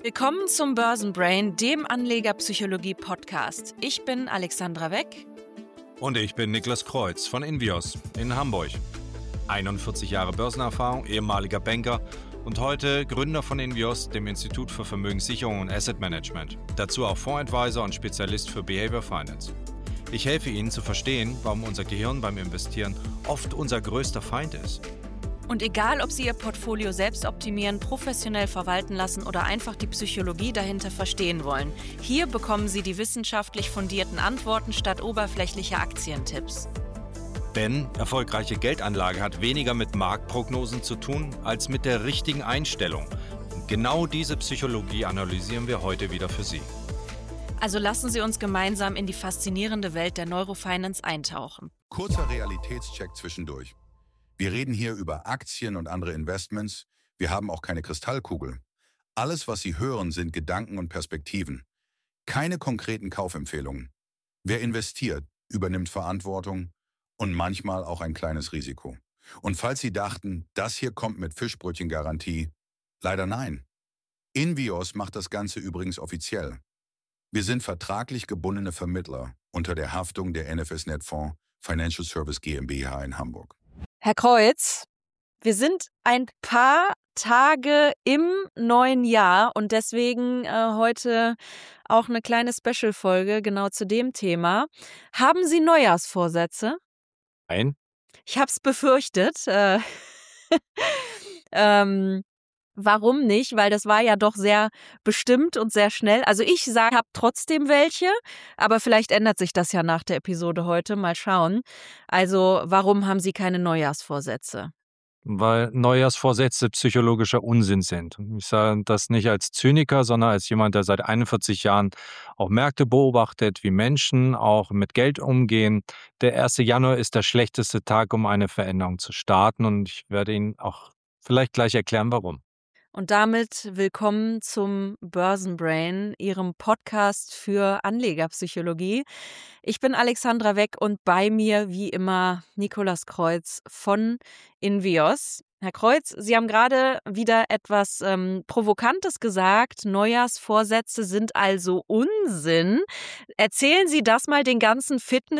Willkommen zum Börsenbrain, dem Anlegerpsychologie-Podcast. Ich bin Alexandra Weck. Und ich bin Niklas Kreuz von Invios in Hamburg. 41 Jahre Börsenerfahrung, ehemaliger Banker und heute Gründer von Invios, dem Institut für Vermögenssicherung und Asset Management. Dazu auch Fondsadvisor und Spezialist für Behavior Finance. Ich helfe Ihnen zu verstehen, warum unser Gehirn beim Investieren oft unser größter Feind ist. Und egal, ob Sie Ihr Portfolio selbst optimieren, professionell verwalten lassen oder einfach die Psychologie dahinter verstehen wollen, hier bekommen Sie die wissenschaftlich fundierten Antworten statt oberflächlicher Aktientipps. Denn erfolgreiche Geldanlage hat weniger mit Marktprognosen zu tun, als mit der richtigen Einstellung. Und genau diese Psychologie analysieren wir heute wieder für Sie. Also lassen Sie uns gemeinsam in die faszinierende Welt der Neurofinance eintauchen. Kurzer Realitätscheck zwischendurch. Wir reden hier über Aktien und andere Investments. Wir haben auch keine Kristallkugel. Alles, was Sie hören, sind Gedanken und Perspektiven. Keine konkreten Kaufempfehlungen. Wer investiert, übernimmt Verantwortung und manchmal auch ein kleines Risiko. Und falls Sie dachten, das hier kommt mit Fischbrötchen-Garantie, leider nein. Invios macht das Ganze übrigens offiziell. Wir sind vertraglich gebundene Vermittler unter der Haftung der NFS Netfonds Financial Service GmbH in Hamburg. Herr Kreuz, wir sind ein paar Tage im neuen Jahr und deswegen heute auch eine kleine Special-Folge genau zu dem Thema. Haben Sie Neujahrsvorsätze? Nein. Ich habe es befürchtet. Warum nicht? Weil das war ja doch sehr bestimmt und sehr schnell. Also ich sage, habe trotzdem welche, aber vielleicht ändert sich das ja nach der Episode heute. Mal schauen. Also warum haben Sie keine Neujahrsvorsätze? Weil Neujahrsvorsätze psychologischer Unsinn sind. Ich sage das nicht als Zyniker, sondern als jemand, der seit 41 Jahren auch Märkte beobachtet, wie Menschen auch mit Geld umgehen. Der 1. Januar ist der schlechteste Tag, um eine Veränderung zu starten und ich werde Ihnen auch vielleicht gleich erklären, warum. Und damit willkommen zum Börsenbrain, Ihrem Podcast für Anlegerpsychologie. Ich bin Alexandra Weck und bei mir wie immer Niklas Kreuz von Invios. Herr Kreuz, Sie haben gerade wieder etwas Provokantes gesagt. Neujahrsvorsätze sind also Unsinn. Erzählen Sie das mal den ganzen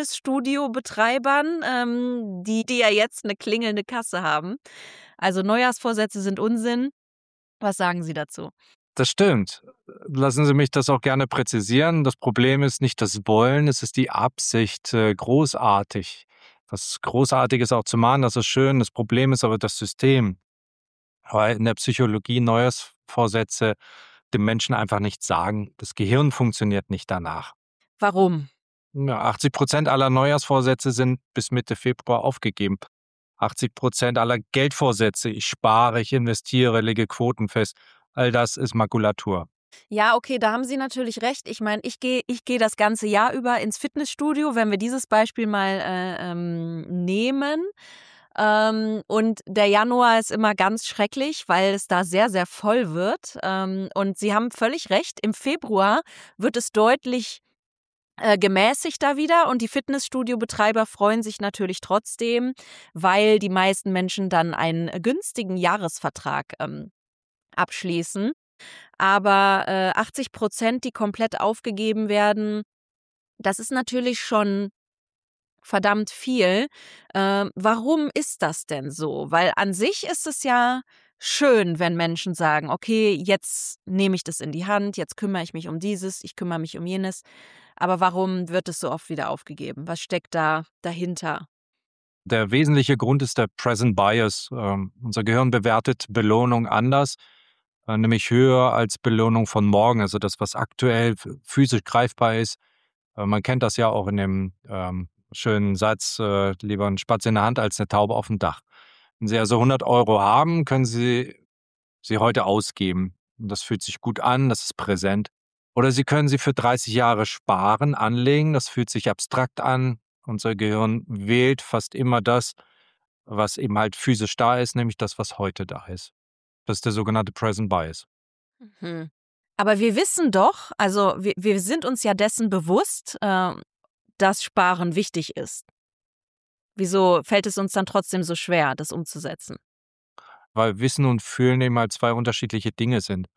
Fitnessstudio-Betreibern, die ja jetzt eine klingelnde Kasse haben. Also Neujahrsvorsätze sind Unsinn. Was sagen Sie dazu? Das stimmt. Lassen Sie mich das auch gerne präzisieren. Das Problem ist nicht das Wollen, es ist die Absicht, großartig. Was Großartiges auch zu machen, das ist schön. Das Problem ist aber das System. Weil in der Psychologie Neujahrsvorsätze dem Menschen einfach nichts sagen. Das Gehirn funktioniert nicht danach. Warum? Ja, 80% aller Neujahrsvorsätze sind bis Mitte Februar aufgegeben. 80% aller Geldvorsätze, ich spare, ich investiere, lege Quoten fest, all das ist Makulatur. Ja, okay, da haben Sie natürlich recht. Ich meine, ich gehe das ganze Jahr über ins Fitnessstudio, wenn wir dieses Beispiel mal nehmen. Und der Januar ist immer ganz schrecklich, weil es da sehr, sehr voll wird. Und Sie haben völlig recht, im Februar wird es deutlich gemäßigter wieder und die Fitnessstudio-Betreiber freuen sich natürlich trotzdem, weil die meisten Menschen dann einen günstigen Jahresvertrag abschließen. Aber 80%, die komplett aufgegeben werden, das ist natürlich schon verdammt viel. Warum ist das denn so? Weil an sich ist es ja schön, wenn Menschen sagen, okay, jetzt nehme ich das in die Hand, jetzt kümmere ich mich um dieses, ich kümmere mich um jenes. Aber warum wird es so oft wieder aufgegeben? Was steckt da dahinter? Der wesentliche Grund ist der Present Bias. Unser Gehirn bewertet Belohnung anders, nämlich höher als Belohnung von morgen, also das, was aktuell physisch greifbar ist. Man kennt das ja auch in dem schönen Satz, lieber ein Spatz in der Hand als eine Taube auf dem Dach. Wenn Sie also 100 Euro haben, können Sie sie heute ausgeben. Und das fühlt sich gut an, das ist präsent. Oder Sie können sie für 30 Jahre sparen, anlegen, das fühlt sich abstrakt an. Unser Gehirn wählt fast immer das, was eben halt physisch da ist, nämlich das, was heute da ist. Das ist der sogenannte Present Bias. Mhm. Aber wir wissen doch, also wir sind uns ja dessen bewusst, dass Sparen wichtig ist. Wieso fällt es uns dann trotzdem so schwer, das umzusetzen? Weil Wissen und Fühlen eben halt zwei unterschiedliche Dinge sind.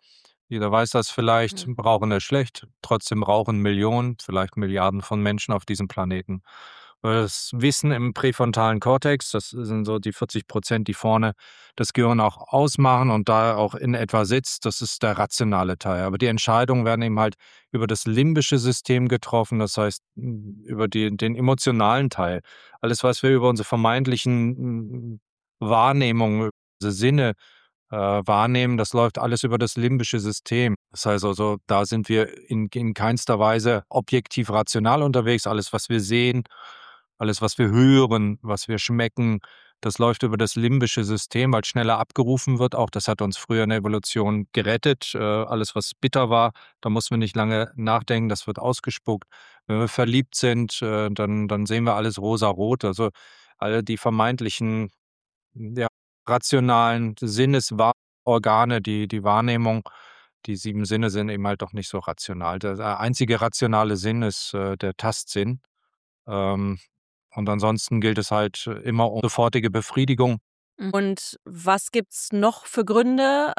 Jeder weiß das vielleicht, Mhm. Rauchen ist schlecht, trotzdem rauchen Millionen, vielleicht Milliarden von Menschen auf diesem Planeten. Das Wissen im präfrontalen Kortex, das sind so die 40%, die vorne das Gehirn auch ausmachen und da auch in etwa sitzt, das ist der rationale Teil. Aber die Entscheidungen werden eben halt über das limbische System getroffen, das heißt über den emotionalen Teil. Alles, was wir über unsere vermeintlichen Wahrnehmungen, unsere Sinne wahrnehmen, das läuft alles über das limbische System. Das heißt also, da sind wir in keinster Weise objektiv rational unterwegs. Alles, was wir sehen, alles, was wir hören, was wir schmecken, das läuft über das limbische System, weil schneller abgerufen wird. Auch das hat uns früher in der Evolution gerettet. Alles, was bitter war, da mussten wir nicht lange nachdenken, das wird ausgespuckt. Wenn wir verliebt sind, dann sehen wir alles rosarot. Also alle die vermeintlichen, ja, rationalen Sinnesorgane, die Wahrnehmung, die 7 Sinne sind eben halt doch nicht so rational. Der einzige rationale Sinn ist der Tastsinn. Ähm, und ansonsten gilt es halt immer um sofortige Befriedigung. Und was gibt's noch für Gründe?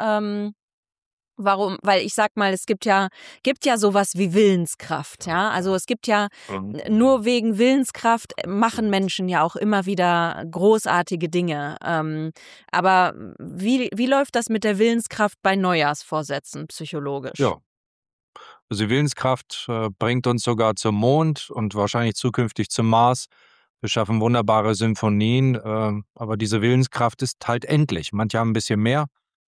Warum? Weil ich sag mal, es gibt ja sowas wie Willenskraft, ja. Also es gibt ja nur wegen Willenskraft machen Menschen ja auch immer wieder großartige Dinge. Aber wie läuft das mit der Willenskraft bei Neujahrsvorsätzen psychologisch? Ja, also die Willenskraft bringt uns sogar zum Mond und wahrscheinlich zukünftig zum Mars. Wir schaffen wunderbare Symphonien, aber diese Willenskraft ist halt endlich. Manche haben ein bisschen mehr,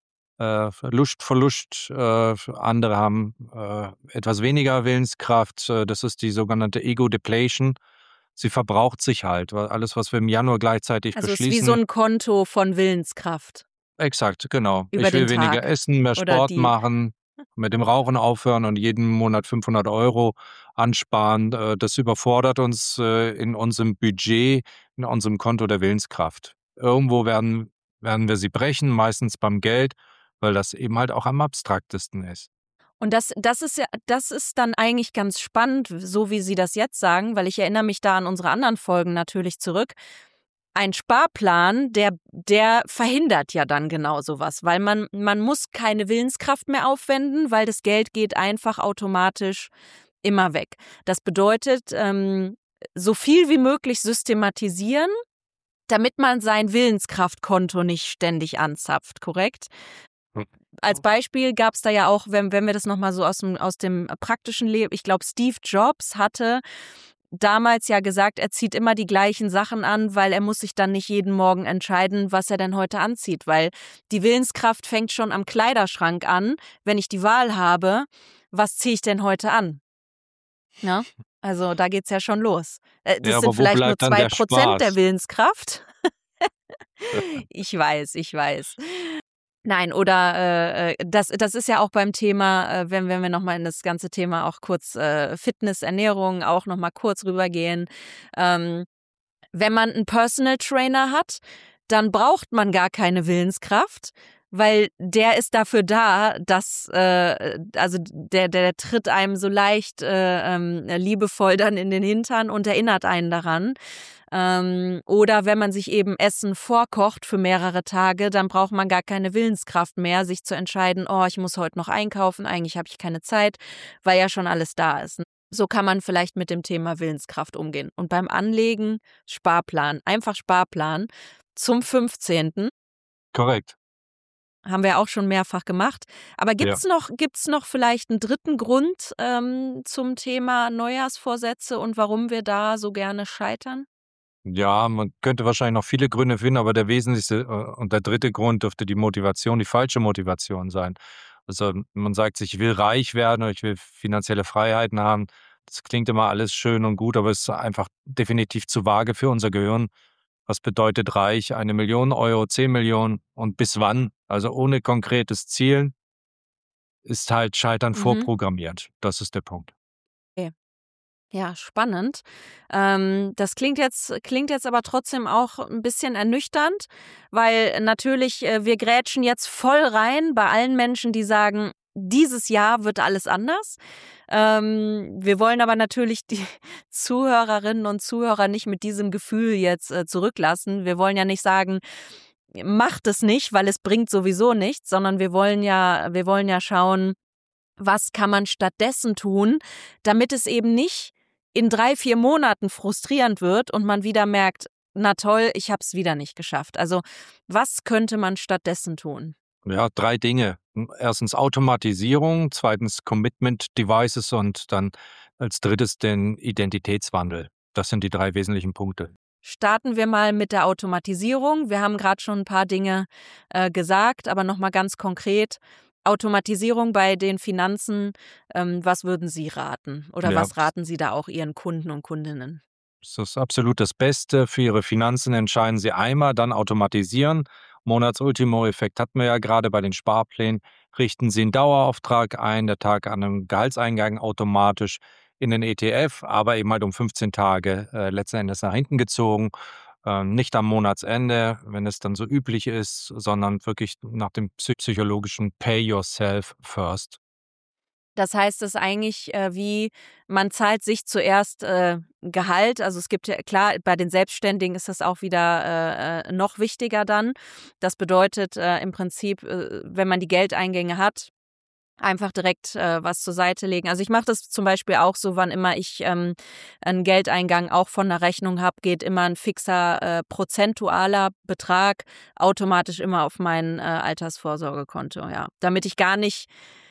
Lust vor Lust, andere haben etwas weniger Willenskraft. Das ist die sogenannte Ego-Depletion. Sie verbraucht sich halt, weil alles, was wir im Januar gleichzeitig Also es ist wie so beschließen, ein Konto von Willenskraft exakt, genau. über Ich den will weniger Tag essen, mehr oder Sport die. machen, mit dem Rauchen aufhören und jeden Monat 500 € ansparen. Das überfordert uns in unserem Budget, in unserem Konto der Willenskraft. Irgendwo werden wir sie brechen, meistens beim Geld, weil das eben halt auch am abstraktesten ist. Und das ist dann eigentlich ganz spannend, so wie Sie das jetzt sagen, weil ich erinnere mich da an unsere anderen Folgen natürlich zurück. Ein Sparplan, der verhindert ja dann genau sowas, weil man muss keine Willenskraft mehr aufwenden, weil das Geld geht einfach automatisch immer weg. Das bedeutet, so viel wie möglich systematisieren, damit man sein Willenskraftkonto nicht ständig anzapft, korrekt? Als Beispiel gab es da ja auch, wenn wir das nochmal so aus dem praktischen Leben, ich glaube, Steve Jobs hatte damals ja gesagt, er zieht immer die gleichen Sachen an, weil er muss sich dann nicht jeden Morgen entscheiden, was er denn heute anzieht, weil die Willenskraft fängt schon am Kleiderschrank an, wenn ich die Wahl habe, was ziehe ich denn heute an? Ja? Also da geht's ja schon los. Ja, Das aber sind wo vielleicht nur bleibt dann der 2% der Spaß? Willenskraft. Ich weiß. Nein, oder das ist ja auch beim Thema, wenn wir nochmal in das ganze Thema auch kurz Fitness, Ernährung auch nochmal kurz rübergehen. Wenn man einen Personal Trainer hat, dann braucht man gar keine Willenskraft, weil der ist dafür da, dass also der tritt einem so leicht liebevoll dann in den Hintern und erinnert einen daran. Oder wenn man sich eben Essen vorkocht für mehrere Tage, dann braucht man gar keine Willenskraft mehr, sich zu entscheiden, oh, ich muss heute noch einkaufen, eigentlich habe ich keine Zeit, weil ja schon alles da ist. So kann man vielleicht mit dem Thema Willenskraft umgehen. Und beim Anlegen Sparplan, einfach Sparplan zum 15. Korrekt. Haben wir auch schon mehrfach gemacht. Aber Ja. gibt's noch vielleicht einen dritten Grund zum Thema Neujahrsvorsätze und warum wir da so gerne scheitern? Ja, man könnte wahrscheinlich noch viele Gründe finden, aber der wesentlichste und der dritte Grund dürfte die Motivation, die falsche Motivation sein. Also man sagt sich, ich will reich werden oder ich will finanzielle Freiheiten haben. Das klingt immer alles schön und gut, aber es ist einfach definitiv zu vage für unser Gehirn. Was bedeutet reich? 1 Million €, 10 Millionen und bis wann? Also ohne konkretes Ziel ist halt Scheitern vorprogrammiert. Das ist der Punkt. Ja, spannend. Das klingt jetzt aber trotzdem auch ein bisschen ernüchternd, weil natürlich, wir grätschen jetzt voll rein bei allen Menschen, die sagen, dieses Jahr wird alles anders. Wir wollen aber natürlich die Zuhörerinnen und Zuhörer nicht mit diesem Gefühl jetzt zurücklassen. Wir wollen ja nicht sagen, macht es nicht, weil es bringt sowieso nichts, sondern wir wollen ja schauen, was kann man stattdessen tun, damit es eben nicht in 3-4 Monaten frustrierend wird und man wieder merkt, na toll, ich habe es wieder nicht geschafft. Also was könnte man stattdessen tun? Ja, 3 Dinge. Erstens Automatisierung, zweitens Commitment Devices und dann als drittes den Identitätswandel. Das sind die 3 wesentlichen Punkte. Starten wir mal mit der Automatisierung. Wir haben gerade schon ein paar Dinge gesagt, aber nochmal ganz konkret. Automatisierung bei den Finanzen, was würden Sie raten? Oder Ja, was raten Sie da auch Ihren Kunden und Kundinnen? das ist absolut das Beste. Für Ihre Finanzen entscheiden Sie einmal, dann automatisieren. Monatsultimo-Effekt hatten wir ja gerade bei den Sparplänen. Richten Sie einen Dauerauftrag ein, der Tag an einem Gehaltseingang automatisch in den ETF, aber eben halt um 15 Tage letzten Endes nach hinten gezogen. Nicht am Monatsende, wenn es dann so üblich ist, sondern wirklich nach dem psychologischen Pay Yourself First. Das heißt, es ist eigentlich wie, man zahlt sich zuerst Gehalt. Also es gibt ja, klar, bei den Selbstständigen ist das auch wieder noch wichtiger dann. Das bedeutet im Prinzip, wenn man die Geldeingänge hat, einfach direkt was zur Seite legen. Also ich mache das zum Beispiel auch so, wann immer ich einen Geldeingang auch von einer Rechnung habe, geht immer ein fixer prozentualer Betrag automatisch immer auf mein Altersvorsorgekonto, ja. Damit ich gar nicht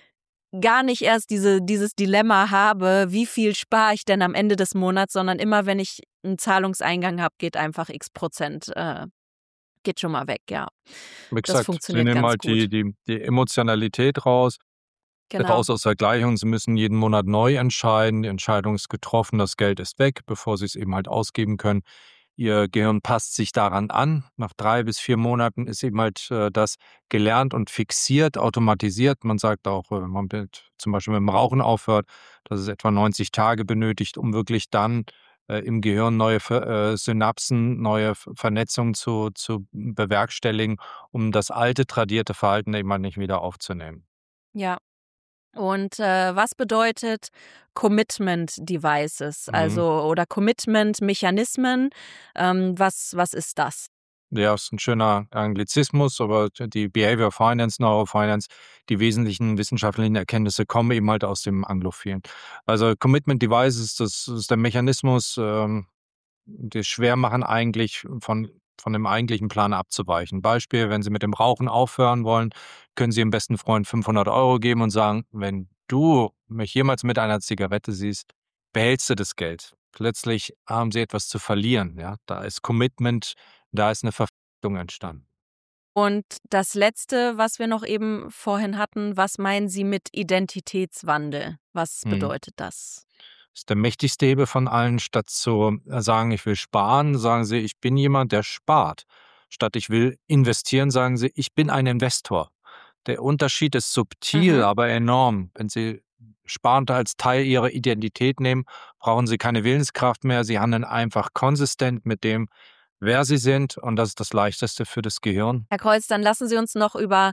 erst dieses Dilemma habe, wie viel spare ich denn am Ende des Monats, sondern immer, wenn ich einen Zahlungseingang habe, geht einfach X% geht schon mal weg, ja. Wie Das gesagt, Sie funktioniert nehmen ganz halt gut. die Emotionalität raus Genau. aus der Gleichung. Sie müssen jeden Monat neu entscheiden. Die Entscheidung ist getroffen, das Geld ist weg, bevor Sie es eben halt ausgeben können. Ihr Gehirn passt sich daran an. Nach 3 bis 4 Monaten ist eben halt das gelernt und fixiert, automatisiert. Man sagt auch, wenn man zum Beispiel mit dem Rauchen aufhört, dass es etwa 90 Tage benötigt, um wirklich dann im Gehirn neue Synapsen, neue Vernetzungen zu bewerkstelligen, um das alte, tradierte Verhalten eben halt nicht wieder aufzunehmen. Ja. Und was bedeutet Commitment Devices, Mhm. also oder Commitment Mechanismen? Was ist das? Ja, ist ein schöner Anglizismus, aber die Behavioral Finance, Neurofinance, die wesentlichen wissenschaftlichen Erkenntnisse kommen eben halt aus dem Anglophilen. Also Commitment Devices, das ist der Mechanismus, die es schwer machen, eigentlich von dem eigentlichen Plan abzuweichen. Beispiel, wenn Sie mit dem Rauchen aufhören wollen, können Sie Ihrem besten Freund 500 € geben und sagen: „Wenn du mich jemals mit einer Zigarette siehst, behältst du das Geld.“ Plötzlich haben Sie etwas zu verlieren, ja? Da ist Commitment, da ist eine Verpflichtung entstanden. Und das Letzte, was wir noch eben vorhin hatten, was meinen Sie mit Identitätswandel? Was Mhm. bedeutet das? Ist der mächtigste Hebel von allen. Statt zu sagen: „Ich will sparen“, sagen Sie: „Ich bin jemand, der spart.“ Statt „Ich will investieren“, sagen Sie: „Ich bin ein Investor.“ Der Unterschied ist subtil, Mhm. aber enorm. Wenn Sie Sparen als Teil Ihrer Identität nehmen, brauchen Sie keine Willenskraft mehr. Sie handeln einfach konsistent mit dem, wer Sie sind, und das ist das Leichteste für das Gehirn. Herr Kreuz, dann lassen Sie uns noch über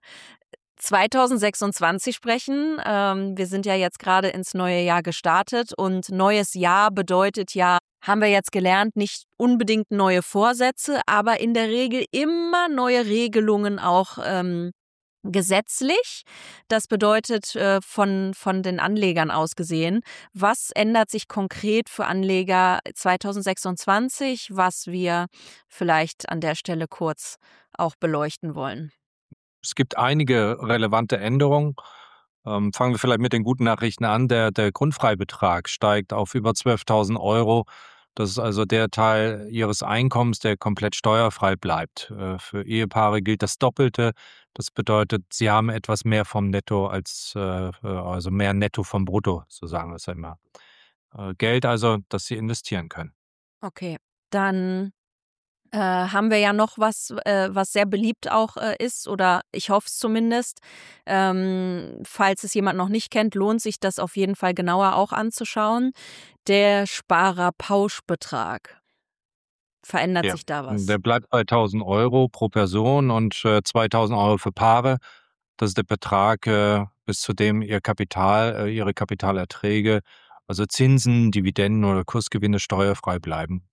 2026 sprechen. Wir sind ja jetzt gerade ins neue Jahr gestartet und neues Jahr bedeutet ja, haben wir jetzt gelernt, nicht unbedingt neue Vorsätze, aber in der Regel immer neue Regelungen auch gesetzlich. Das bedeutet von den Anlegern aus gesehen, was ändert sich konkret für Anleger 2026, was wir vielleicht an der Stelle kurz auch beleuchten wollen. Es gibt einige relevante Änderungen. Fangen wir vielleicht mit den guten Nachrichten an. Der Grundfreibetrag steigt auf über 12.000 €. Das ist also der Teil Ihres Einkommens, der komplett steuerfrei bleibt. Für Ehepaare gilt das Doppelte. Das bedeutet, sie haben etwas mehr vom Netto also mehr Netto vom Brutto, so sagen wir es ja immer. Geld also, das sie investieren können. Okay, dann haben wir ja noch was, was sehr beliebt auch ist, oder ich hoffe es zumindest. Falls es jemand noch nicht kennt, lohnt sich das auf jeden Fall genauer auch anzuschauen. Der Sparerpauschbetrag. Verändert Ja, sich da was? der bleibt bei 1.000 € pro Person und 2.000 € für Paare. Das ist der Betrag, bis zu dem Ihre Kapitalerträge, also Zinsen, Dividenden oder Kursgewinne steuerfrei bleiben.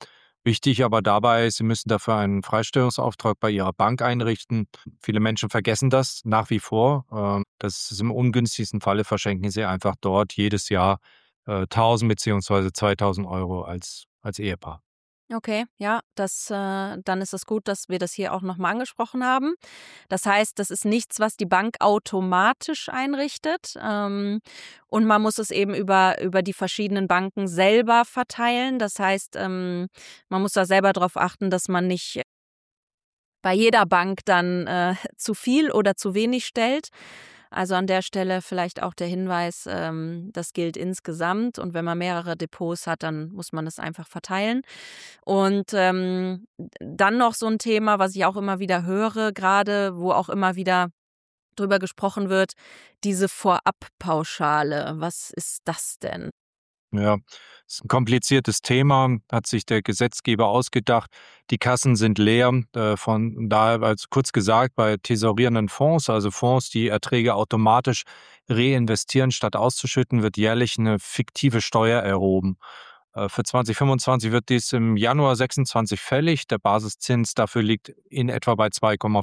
Wichtig aber dabei, Sie müssen dafür einen Freistellungsauftrag bei Ihrer Bank einrichten. Viele Menschen vergessen das nach wie vor. Das ist im ungünstigsten Falle verschenken Sie einfach dort jedes Jahr 1.000 bzw. 2.000 Euro als Ehepaar. Okay, ja, dann ist es gut, dass wir das hier auch nochmal angesprochen haben. Das heißt, das ist nichts, was die Bank automatisch einrichtet. Und man muss es eben über die verschiedenen Banken selber verteilen. Das heißt, man muss da selber darauf achten, dass man nicht bei jeder Bank dann zu viel oder zu wenig stellt. Also an der Stelle vielleicht auch der Hinweis, das gilt insgesamt. Und wenn man mehrere Depots hat, dann muss man es einfach verteilen. Und dann noch so ein Thema, was ich auch immer wieder höre, gerade wo auch immer wieder drüber gesprochen wird, diese Vorabpauschale. Was ist das denn? Ja, ist ein kompliziertes Thema, hat sich der Gesetzgeber ausgedacht. Die Kassen sind leer. Von daher, also kurz gesagt, bei tesorierenden Fonds, also Fonds, die Erträge automatisch reinvestieren, statt auszuschütten, wird jährlich eine fiktive Steuer erhoben. Für 2025 wird dies im Januar 26 fällig. Der Basiszins dafür liegt in etwa bei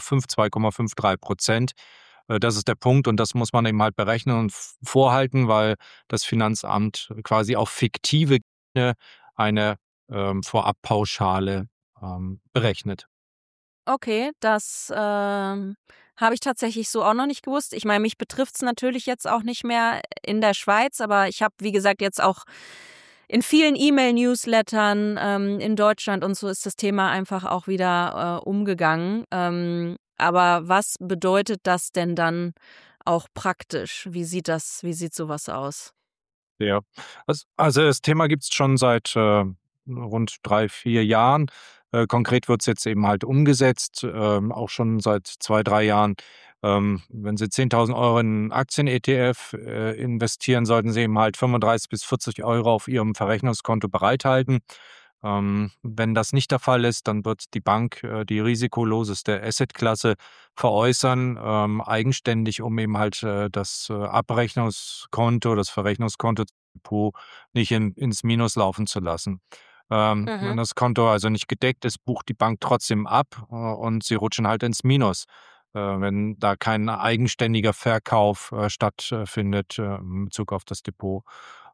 2,53%. Das ist der Punkt und das muss man eben halt berechnen und vorhalten, weil das Finanzamt quasi auf fiktive Gewinne eine Vorabpauschale berechnet. Okay, das habe ich tatsächlich so auch noch nicht gewusst. Ich meine, mich betrifft es natürlich jetzt auch nicht mehr in der Schweiz, aber ich habe, wie gesagt, jetzt auch in vielen E-Mail-Newslettern in Deutschland und so ist das Thema einfach auch wieder umgegangen. Aber was bedeutet das denn dann auch praktisch? Wie sieht sowas aus? Ja, also das Thema gibt es schon seit rund 3, 4 Jahren. Konkret wird es jetzt eben halt umgesetzt, auch schon seit 2, 3 Jahren. Wenn Sie 10.000 Euro in einen Aktien-ETF investieren, sollten Sie eben halt 35 bis 40 Euro auf Ihrem Verrechnungskonto bereithalten. Wenn das nicht der Fall ist, dann wird die Bank die risikoloseste Assetklasse veräußern, eigenständig, um eben halt das Abrechnungskonto, das Verrechnungskonto Depot nicht ins Minus laufen zu lassen. Wenn Mhm. das Konto also nicht gedeckt ist, bucht die Bank trotzdem ab und sie rutschen halt ins Minus, wenn da kein eigenständiger Verkauf stattfindet in Bezug auf das Depot.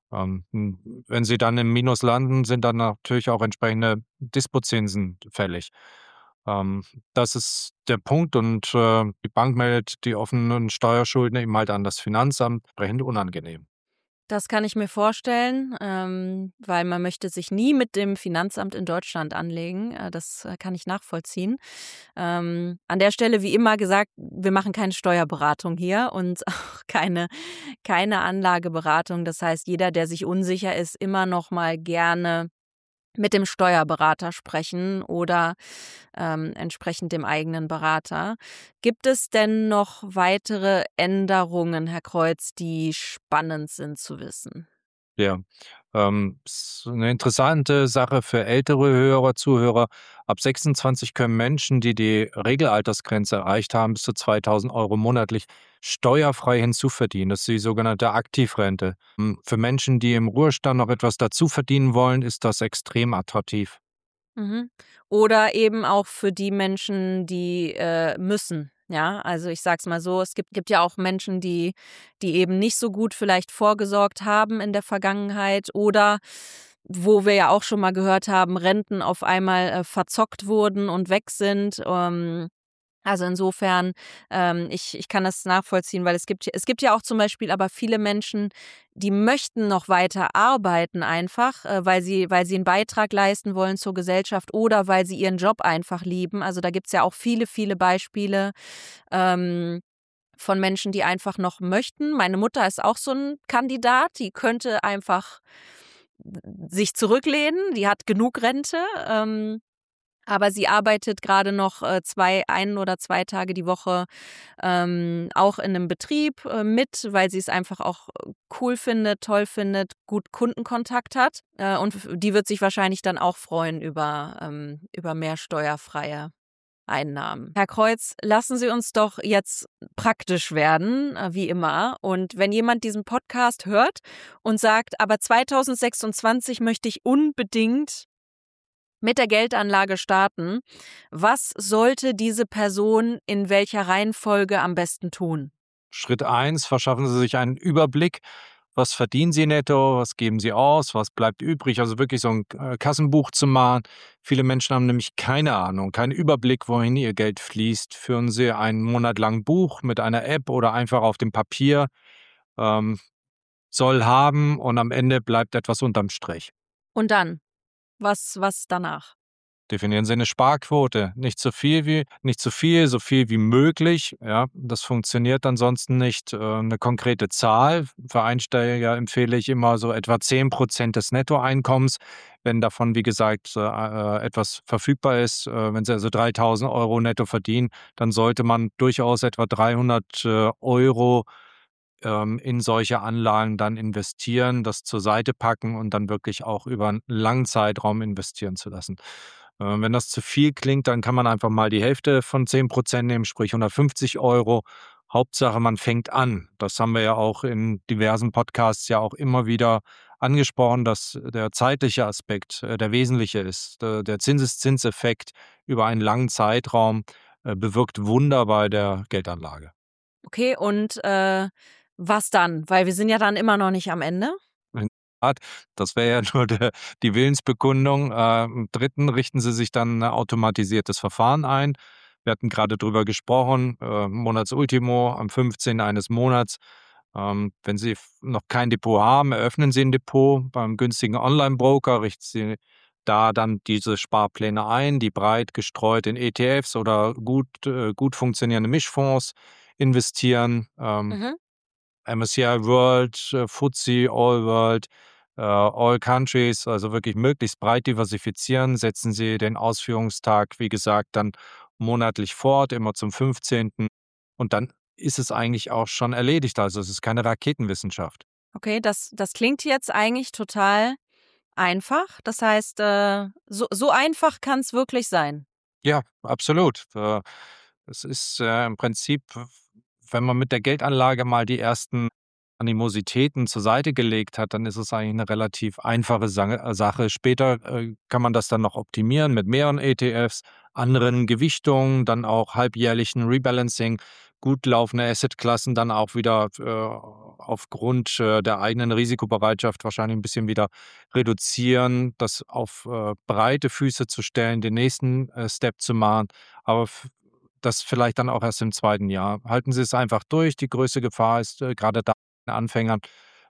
Wenn sie dann im Minus landen, sind dann natürlich auch entsprechende Dispozinsen fällig. Ähm, Das ist der Punkt und die Bank meldet die offenen Steuerschulden eben halt an das Finanzamt, entsprechend unangenehm. Das kann ich mir vorstellen, weil man möchte sich nie mit dem Finanzamt in Deutschland anlegen. Das kann ich nachvollziehen. An der Stelle, wie immer gesagt, wir machen keine Steuerberatung hier und auch keine Anlageberatung. Das heißt, jeder, der sich unsicher ist, immer noch mal gerne mit dem Steuerberater sprechen oder entsprechend dem eigenen Berater. Gibt es denn noch weitere Änderungen, Herr Kreuz, die spannend sind zu wissen? Ja, ist eine interessante Sache für ältere Hörer, Zuhörer. Ab 26 können Menschen, die die Regelaltersgrenze erreicht haben, bis zu 2.000 Euro monatlich steuerfrei hinzuverdienen. Das ist die sogenannte Aktivrente. Für Menschen, die im Ruhestand noch etwas dazu verdienen wollen, ist das extrem attraktiv. Mhm. Oder eben auch für die Menschen, die müssen. Ja, also ich sag's mal so, es gibt ja auch Menschen, die eben nicht so gut vielleicht vorgesorgt haben in der Vergangenheit oder wo wir ja auch schon mal gehört haben, Renten auf einmal verzockt wurden und weg sind. Also insofern, ich kann das nachvollziehen, weil es gibt ja auch zum Beispiel aber viele Menschen, die möchten noch weiter arbeiten einfach, weil sie einen Beitrag leisten wollen zur Gesellschaft oder weil sie ihren Job einfach lieben. Also da gibt's ja auch viele, viele Beispiele ähm, von Menschen, die einfach noch möchten. Meine Mutter ist auch so ein Kandidat, die könnte einfach sich zurücklehnen, die hat genug Rente. Aber sie arbeitet gerade noch 1 oder 2 Tage die Woche auch in einem Betrieb mit, weil sie es einfach auch cool findet, toll findet, gut Kundenkontakt hat. Und die wird sich wahrscheinlich dann auch freuen über mehr steuerfreie Einnahmen. Herr Kreuz, lassen Sie uns doch jetzt praktisch werden, wie immer. Und wenn jemand diesen Podcast hört und sagt, aber 2026 möchte ich unbedingt mit der Geldanlage starten, was sollte diese Person in welcher Reihenfolge am besten tun? Schritt 1: verschaffen Sie sich einen Überblick. Was verdienen Sie netto? Was geben Sie aus? Was bleibt übrig? Also wirklich so ein Kassenbuch zu machen. Viele Menschen haben nämlich keine Ahnung, keinen Überblick, wohin ihr Geld fließt. Führen Sie einen Monat lang Buch mit einer App oder einfach auf dem Papier. Ähm, Soll haben, und am Ende bleibt etwas unterm Strich. Und dann? Was danach? Definieren Sie eine Sparquote. Nicht zu viel, so viel wie möglich. Ja, das funktioniert ansonsten nicht. 'Ne konkrete Zahl. Für Einsteiger empfehle ich immer so etwa 10% des Nettoeinkommens. Wenn davon, wie gesagt, etwas verfügbar ist, wenn Sie also 3.000 Euro netto verdienen, dann sollte man durchaus etwa 300 Euro in solche Anlagen dann investieren, das zur Seite packen und dann wirklich auch über einen langen Zeitraum investieren zu lassen. Wenn das zu viel klingt, dann kann man einfach mal die Hälfte von 10% nehmen, sprich 150 Euro. Hauptsache, man fängt an. Das haben wir ja auch in diversen Podcasts ja auch immer wieder angesprochen, dass der zeitliche Aspekt der wesentliche ist. Der Zinseszinseffekt über einen langen Zeitraum bewirkt Wunder bei der Geldanlage. Okay, und was dann? Weil wir sind ja dann immer noch nicht am Ende. Das wäre ja nur die Willensbekundung. Im 3. richten Sie sich dann ein automatisiertes Verfahren ein. Wir hatten gerade drüber gesprochen, Monatsultimo am 15. eines Monats. Wenn Sie noch kein Depot haben, eröffnen Sie ein Depot beim günstigen Online-Broker, richten Sie da dann diese Sparpläne ein, die breit gestreut in ETFs oder gut funktionierende Mischfonds investieren. Mhm. MSCI World, FTSE All World, All Countries, also wirklich möglichst breit diversifizieren. Setzen Sie den Ausführungstag, wie gesagt, dann monatlich fort, immer zum 15. Und dann ist es eigentlich auch schon erledigt. Also es ist keine Raketenwissenschaft. Okay, das klingt jetzt eigentlich total einfach. Das heißt, so einfach kann es wirklich sein. Ja, absolut. Es ist im Prinzip, wenn man mit der Geldanlage mal die ersten Animositäten zur Seite gelegt hat, dann ist es eigentlich eine relativ einfache Sache. Später kann man das dann noch optimieren mit mehreren ETFs, anderen Gewichtungen, dann auch halbjährlichen Rebalancing, gut laufende Assetklassen dann auch wieder aufgrund der eigenen Risikobereitschaft wahrscheinlich ein bisschen wieder reduzieren, das auf breite Füße zu stellen, den nächsten Step zu machen, aber das vielleicht dann auch erst im 2. Jahr. Halten Sie es einfach durch. Die größte Gefahr ist grade da Anfängern,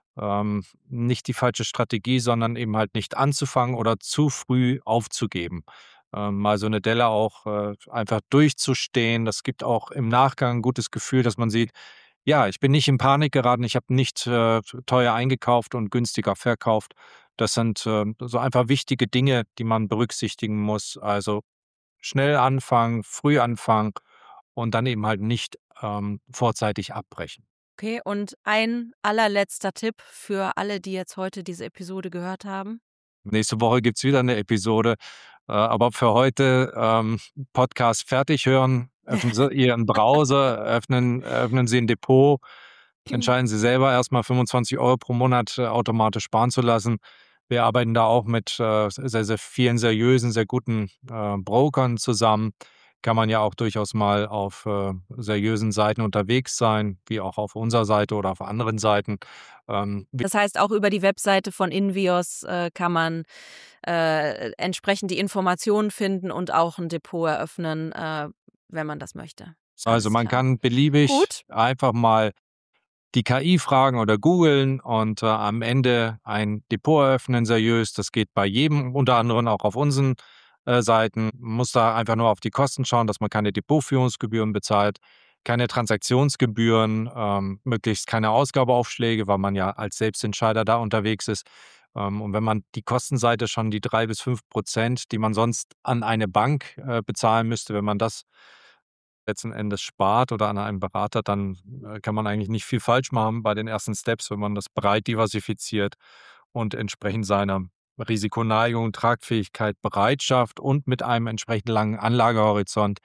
nicht die falsche Strategie, sondern eben halt nicht anzufangen oder zu früh aufzugeben. Mal so eine Delle auch einfach durchzustehen. Das gibt auch im Nachgang 'n gutes Gefühl, dass man sieht: „Ja, ich bin nicht in Panik geraten, ich habe nicht teuer eingekauft und günstiger verkauft.“ Das sind so einfach wichtige Dinge, die man berücksichtigen muss. Also, schnell anfangen, früh anfangen und dann eben halt nicht vorzeitig abbrechen. Okay, und ein allerletzter Tipp für alle, die jetzt heute diese Episode gehört haben. Nächste Woche gibt's wieder eine Episode, aber für heute, Podcast fertig hören. Öffnen Sie Ihren Browser, öffnen Sie 'n Depot. Entscheiden Sie selber erstmal 25 Euro pro Monat automatisch sparen zu lassen. Wir arbeiten da auch mit sehr, sehr vielen seriösen, sehr guten Brokern zusammen. Kann man ja auch durchaus mal auf seriösen Seiten unterwegs sein, wie auch auf unserer Seite oder auf anderen Seiten. Das heißt, auch über die Webseite von Invios kann man entsprechend die Informationen finden und auch ein Depot eröffnen, wenn man das möchte. Also Alles man klar. kann beliebig Gut. einfach mal die KI fragen oder googeln und am Ende ein Depot eröffnen, seriös. Das geht bei jedem, unter anderem auch auf unseren Seiten. Man muss da einfach nur auf die Kosten schauen, dass man keine Depotführungsgebühren bezahlt, keine Transaktionsgebühren, möglichst keine Ausgabeaufschläge, weil man ja als Selbstentscheider da unterwegs ist. Und wenn man die Kostenseite schon die 3 bis 5%, die man sonst an eine Bank bezahlen müsste, wenn man das letzten Endes spart oder an einen Berater, dann kann man eigentlich nicht viel falsch machen bei den ersten Steps, wenn man das breit diversifiziert und entsprechend seiner Risikoneigung, Tragfähigkeit, Bereitschaft und mit einem entsprechend langen Anlagehorizont,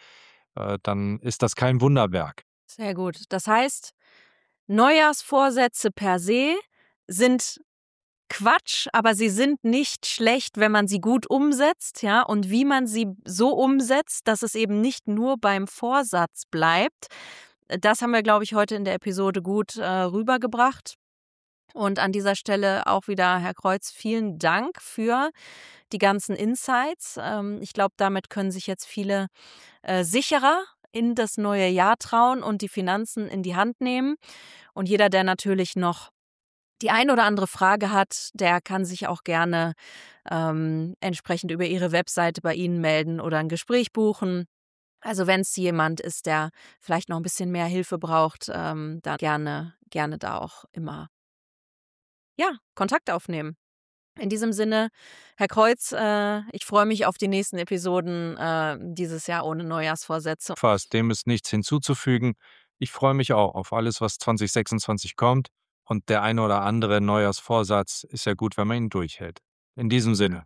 dann ist das kein Wunderwerk. Sehr gut. Das heißt, Neujahrsvorsätze per se sind Quatsch, aber sie sind nicht schlecht, wenn man sie gut umsetzt, ja, und wie man sie so umsetzt, dass es eben nicht nur beim Vorsatz bleibt. Das haben wir, glaube ich, heute in der Episode gut rübergebracht. Und an dieser Stelle auch wieder, Herr Kreuz, vielen Dank für die ganzen Insights. Ich glaube, damit können sich jetzt viele sicherer in das neue Jahr trauen und die Finanzen in die Hand nehmen. Und jeder, der natürlich noch die ein oder andere Frage hat, der kann sich auch gerne entsprechend über Ihre Webseite bei Ihnen melden oder ein Gespräch buchen. Also wenn es jemand ist, der vielleicht noch ein bisschen mehr Hilfe braucht, dann gerne da auch immer Kontakt aufnehmen. In diesem Sinne, Herr Kreuz, ich freue mich auf die nächsten Episoden dieses Jahr ohne Neujahrsvorsätze. Fast, dem ist nichts hinzuzufügen. Ich freue mich auch auf alles, was 2026 kommt. Und der eine oder andere Neujahrsvorsatz ist ja gut, wenn man ihn durchhält. In diesem Sinne.